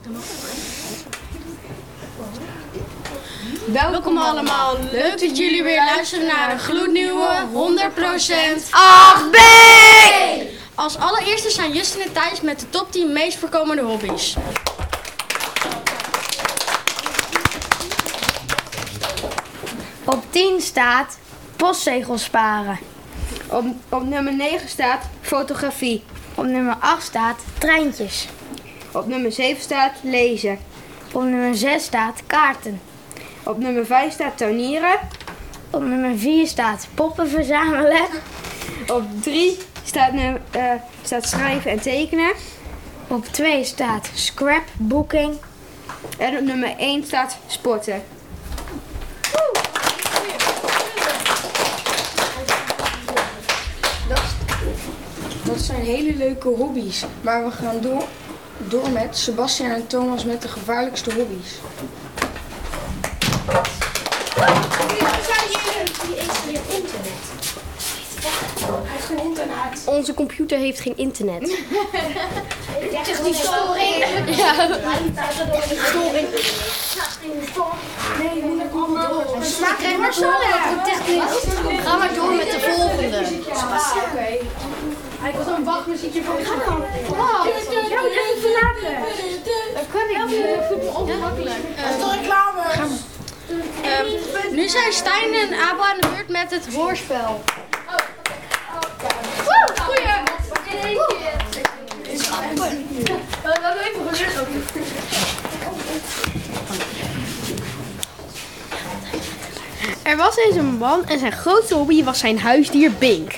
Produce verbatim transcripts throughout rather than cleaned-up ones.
Welkom allemaal. Leuk dat jullie weer luisteren naar een gloednieuwe honderd procent acht B! Als allereerste zijn Justin en Thijs met de top tien meest voorkomende hobby's. Op tien staat postzegels sparen. Op, op nummer negen staat fotografie. Op nummer acht staat treintjes. Op nummer zeven staat lezen. Op nummer zes staat kaarten. Op nummer vijf staat tuinieren. Op nummer vier staat poppen verzamelen. Op drie staat, uh, staat schrijven en tekenen. Op twee staat scrapbooking. En op nummer één staat sporten. Dat zijn hele leuke hobby's, maar we gaan door, door met Sebastian en Thomas met de gevaarlijkste hobby's. Onze computer heeft geen internet. Technische storing. Ja. Storing. Nee, moet ik allemaal door. Ga maar door met de volgende. Oké. Ik wil zo'n wachtmuziekje voor je. Ga dan. Wow. Ja, even verlaten. Dat kan ik niet. Dat voelt me ongemakkelijk. Dat is reclame. Um, nu zijn Stijn en Abba aan de beurt met het hoorspel. Goeie. We hebben even gezegd ook. Er was eens een man en zijn grootste hobby was zijn huisdier Bink.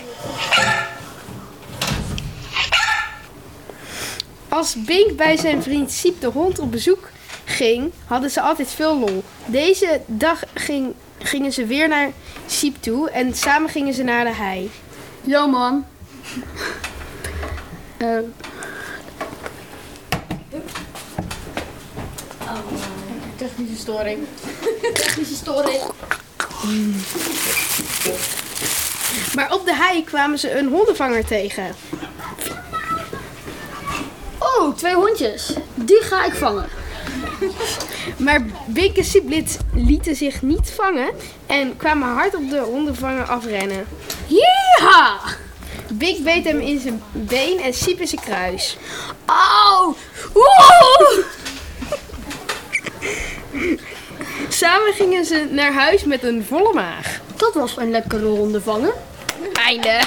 Als Bink bij zijn vriend Siep de hond op bezoek ging, hadden ze altijd veel lol. Deze dag ging, gingen ze weer naar Siep toe en samen gingen ze naar de hei. Yo man. Uh. Oh, technische storing. Technische storing. Maar op de hei kwamen ze een hondenvanger tegen. Oh, twee hondjes. Die ga ik vangen. Maar Bink en Siep lieten zich niet vangen en kwamen hard op de hondenvanger afrennen. Ja! Bink beet hem in zijn been en Siep in zijn kruis. Auw! Woe! Samen gingen ze naar huis met een volle maag. Dat was een lekkere hondenvanger. Einde.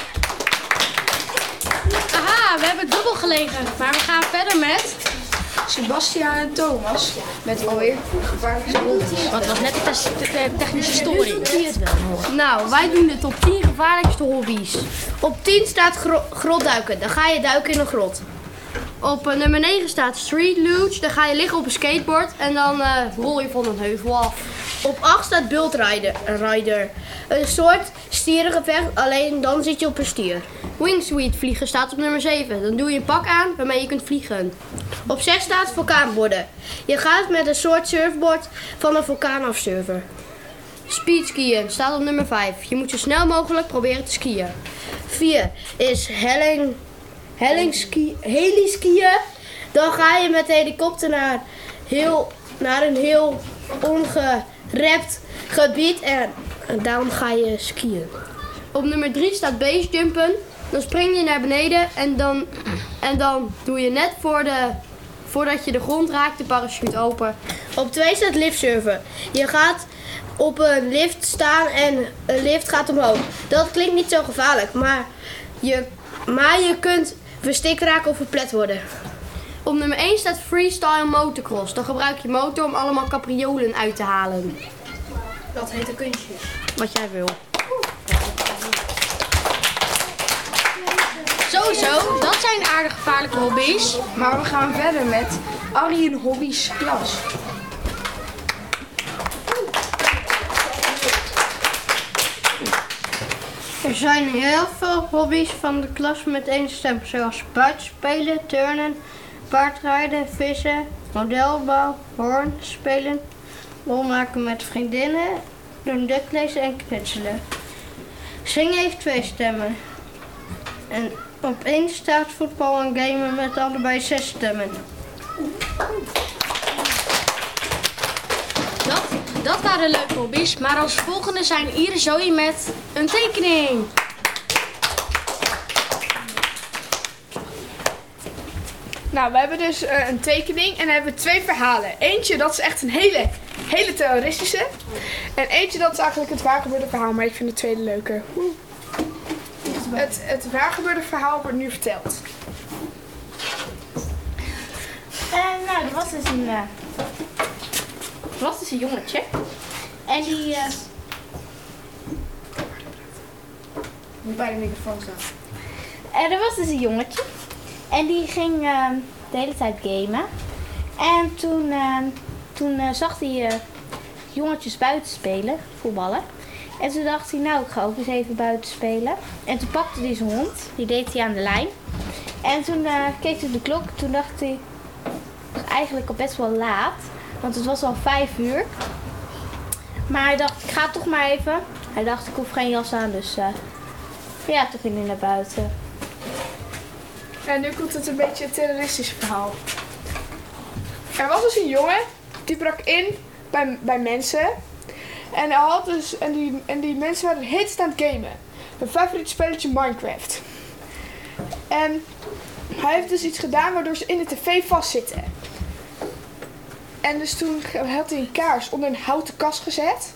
Aha, we hebben dubbel gelegen. Maar we gaan verder met... Sebastian en Thomas met alweer gevaarlijkste hobby's. Wat was net de, te de technische storing? Nou, wij doen de top tien gevaarlijkste hobby's. Op tien staat gro grotduiken. Dan ga je duiken in een grot. Op uh, nummer negen staat street luge. Dan ga je liggen op een skateboard en dan uh, rol je van een heuvel af. Op acht staat bultrider. Rider. Een soort stierengevecht, alleen dan zit je op een stier. Wingsuit vliegen staat op nummer zeven. Dan doe je een pak aan waarmee je kunt vliegen. Op zes staat vulkaanborden. Je gaat met een soort surfboard van een vulkaan afsurfen. Speedskiën staat op nummer vijf. Je moet zo snel mogelijk proberen te skiën. vier is helling, hellingski, heliskiën. Dan ga je met de helikopter naar, heel, naar een heel ongerept gebied en, en daarom ga je skiën. Op nummer drie staat basejumpen. Dan spring je naar beneden en dan, en dan doe je net voor de, voordat je de grond raakt de parachute open. Op twee staat liftsurfen. Je gaat op een lift staan en een lift gaat omhoog. Dat klinkt niet zo gevaarlijk, maar je, maar je kunt verstikt raken of verplet worden. Op nummer één staat freestyle motocross. Dan gebruik je motor om allemaal capriolen uit te halen. Dat heet een kunstje. Wat jij wil. Sowieso, dat zijn aardig gevaarlijke hobby's. Maar we gaan verder met Arjen Hobby's klas. Er zijn heel veel hobby's van de klas met één stem, zoals buitenspelen, turnen, paardrijden, vissen, modelbouw, hoorn spelen, lol maken met vriendinnen, doen duklezen en knutselen. Zingen heeft twee stemmen. En op één staat voetbal en gamen met allebei zes stemmen. Dat, dat waren leuke hobby's, maar als volgende zijn Iris Zoe met een tekening. Nou, we hebben dus uh, een tekening en dan hebben we twee verhalen. Eentje, dat is echt een hele, hele terroristische. En eentje, dat is eigenlijk het waargebeurde verhaal, maar ik vind het tweede leuker. Het, het waargebeurde verhaal wordt nu verteld. En nou, er was dus een, uh, er was dus een jongetje. En die... Uh, Moet bij de microfoon staan. en er was dus een jongetje. En die ging uh, de hele tijd gamen. En toen, uh, toen uh, zag hij uh, jongetjes buiten spelen, voetballen. En toen dacht hij, nou ik ga ook eens even buiten spelen. En toen pakte hij zijn hond, die deed hij aan de lijn. En toen uh, keek hij op de klok, toen dacht hij, het was eigenlijk al best wel laat. Want het was al vijf uur. Maar hij dacht, ik ga toch maar even. Hij dacht, ik hoef geen jas aan, dus uh, ja, toen ging hij naar buiten. En nu komt het een beetje een terroristisch verhaal. Er was dus een jongen, die brak in bij, bij mensen. En, hij had dus, en, die, en die mensen waren de hele tijd aan het gamen. Hun favoriete spelletje Minecraft. En hij heeft dus iets gedaan waardoor ze in de tv vastzitten. En dus toen had hij een kaars onder een houten kast gezet.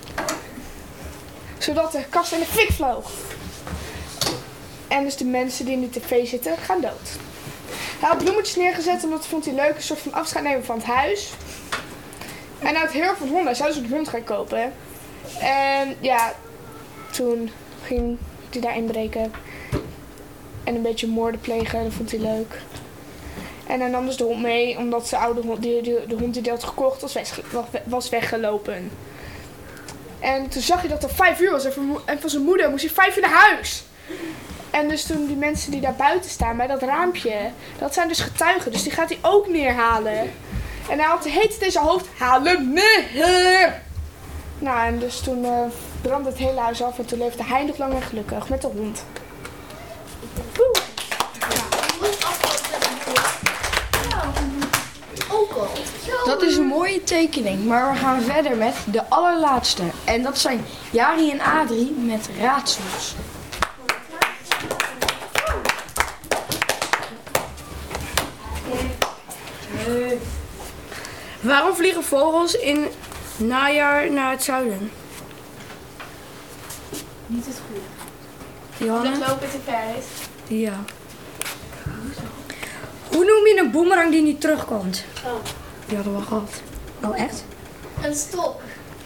Zodat de kast in de fik vloog. En dus de mensen die in de tv zitten gaan dood. Hij had bloemetjes neergezet omdat vond hij leuk, een soort van afscheid nemen van het huis. En hij had heel veel honden, hij zou dus een hond gaan kopen. En ja, toen ging hij daar inbreken. En een beetje moorden plegen, dat vond hij leuk. En hij nam dus de hond mee, omdat zijn oude hond, die, die, de hond die hij had gekocht, was, weg, was weggelopen. En toen zag hij dat het al vijf uur was en van, en van zijn moeder moest hij vijf uur naar huis. En dus toen die mensen die daar buiten staan bij dat raampje, dat zijn dus getuigen, dus die gaat hij ook neerhalen. En hij had de hele tijd in zijn hoofd, halen neer! Nou, en dus toen uh, brandde het hele huis af en toen leefde hij nog lang en gelukkig met de hond. Woe. Dat is een mooie tekening, maar we gaan verder met de allerlaatste. En dat zijn Jari en Adrie met raadsels. Waarom vliegen vogels in najaar naar het zuiden? Niet het goede. Johanna? Dat lopen te ver is. Ja. Hoe noem je een boemerang die niet terugkomt? Oh. Die hadden we al gehad. Oh, echt? Een stok.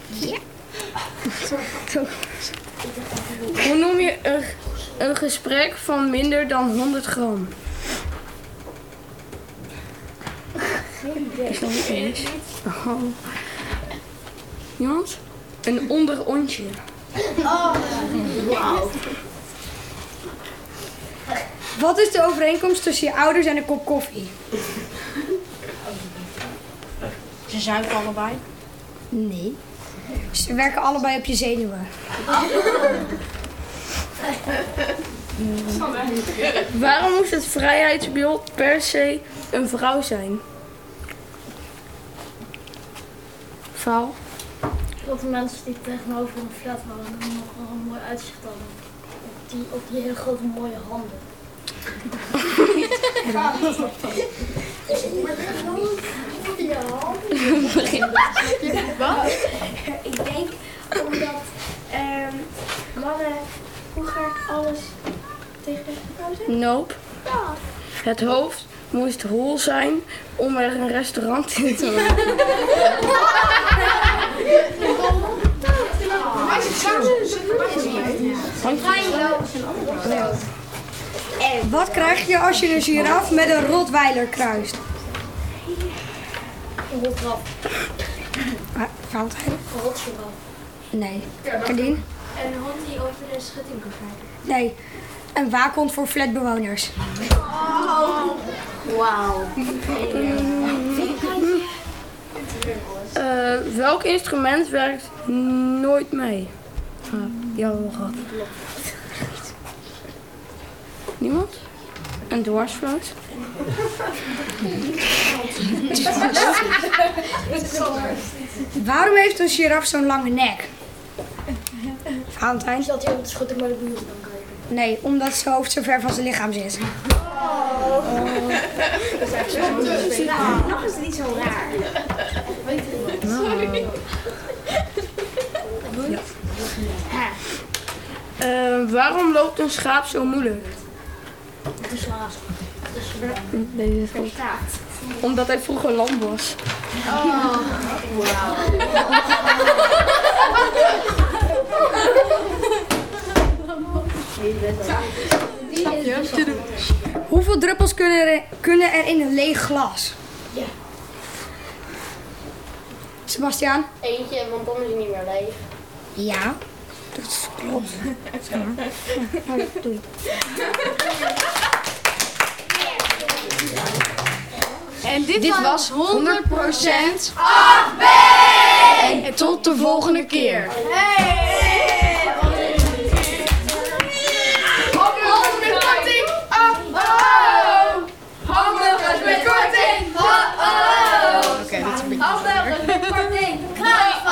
Hoe noem je een, een gesprek van minder dan honderd gram? Geen idee. Is nog niet eens. Oh. Iemand? Een onderontje. Oh, wauw. Wat is de overeenkomst tussen je ouders en een kop koffie? Ze zuipen allebei. Nee. Ze werken allebei op je zenuwen. Waarom moest het vrijheidsbeeld per se een vrouw zijn? Vrouw? Dat de mensen die tegenover een flat wonen nog wel een mooi uitzicht hadden. Op die, op die hele grote mooie handen. Wat? Ik denk omdat um, mannen vroeger alles tegen de vrouw zijn. Nope. Het hoofd moest hol zijn om er een restaurant in te maken. Wat krijg je als je een giraf met een rotweiler kruist? Een rotgraf. Valentijn? Een rotgraf. Nee. Kadien? En een hond die over de schutting kan kijken. Nee. Een waakhond voor flatbewoners. Wauw. Uh, welk instrument werkt nooit mee? Ah, die hadden we gehad. Niemand? Een dwarsfluit? Waarom heeft een giraf zo'n lange nek? Valentijn? Dat hij op de schutting bij de buren kan kijken. Nee, omdat zijn hoofd zo ver van zijn lichaam zit. Nog is het niet zo raar. Uh, waarom loopt een schaap zo moeilijk? Het is laat. Deze is goed. Omdat hij vroeger lam was. Hoeveel druppels kunnen er, kunnen er in een leeg glas? Ja. Sebastiaan? Eentje, want dan is hij niet meer leeg. Ja, dat klopt. Doei. En dit, Dit was honderd procent en tot de volgende keer.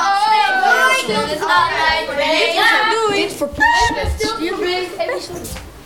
Doei! Dit verpest het. Hier ben ik.